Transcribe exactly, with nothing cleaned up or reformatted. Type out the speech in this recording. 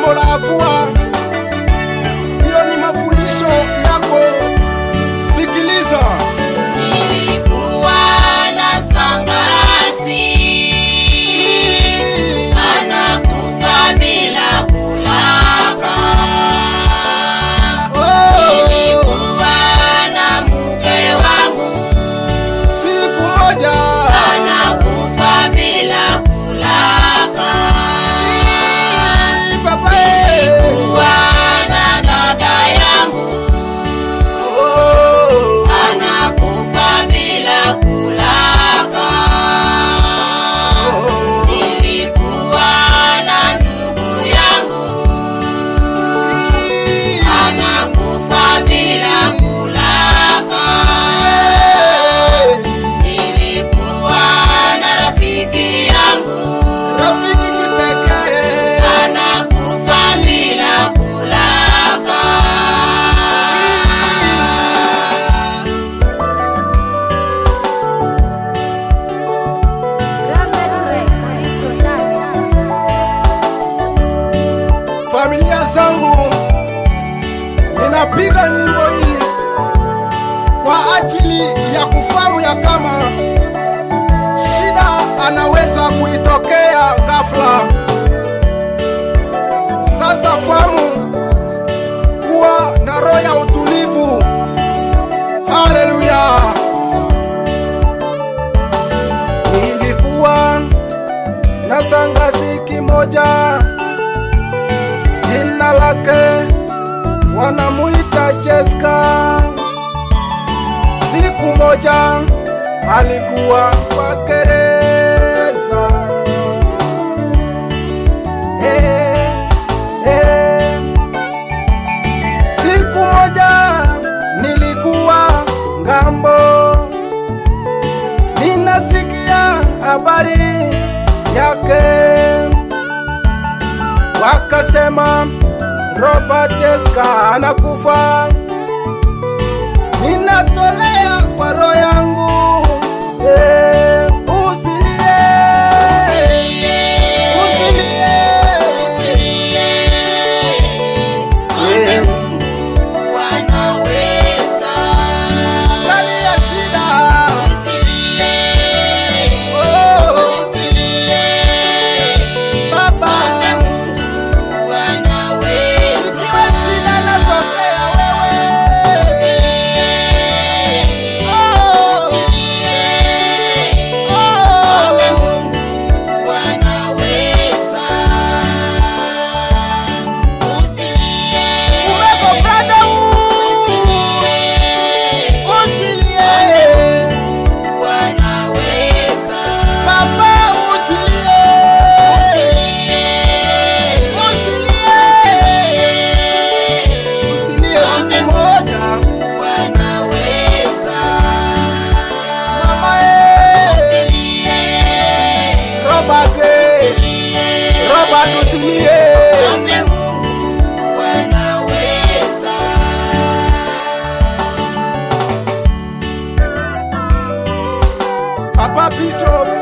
shimo la avua. Hiyo ni mafundisho yako. Sikiliza. Nilikuwa na sangasi anakufa bila kulaka. Nilikuwa na mke wangu siku moja anakufa bila kulaka. Baba, nilikuwa na dada yangu anakufa bila kulaka. Nilikuwa na ndugu yangu anakufa bila kulaka. Nilikuwa na rafiki yangu rafiki kipekee anakufa bila kulaka. Familia zangu, ninapiga nyimbo hii kwa ajili ya kufahamu ya kama shida anaweza kuitokea ghafla. Sasa fahamu kuwa na roho ya utulivu. Haleluya. Nilikuwa na sangasi kimoja, jina lake wanamuita Cheska. Siku moja alikuwa kwa gereza. Hey, hey. Siku moja nilikuwa ngambo, ninasikia habari yake. Wakasema Robert Cheska anakufa. Ninatolea kwa roho yangu, eh, usilie, usilie, Usilie, mwombe Mungu anaweza. ndani ya shida. Usilie, Oh, usilie, Baba, mwombe Mungu anaweza. ikiwa shida inatokea wewe, Usilie, oh, usilie, oh, mwombe Mungu anaweza. Usilie, umeko brother, usilie, usilie, Mungu anaweza. Baba, usilie, usilie, usilie siku moja. Mama, eh, Robert, eh, Robert, usilie. Papa Bishop,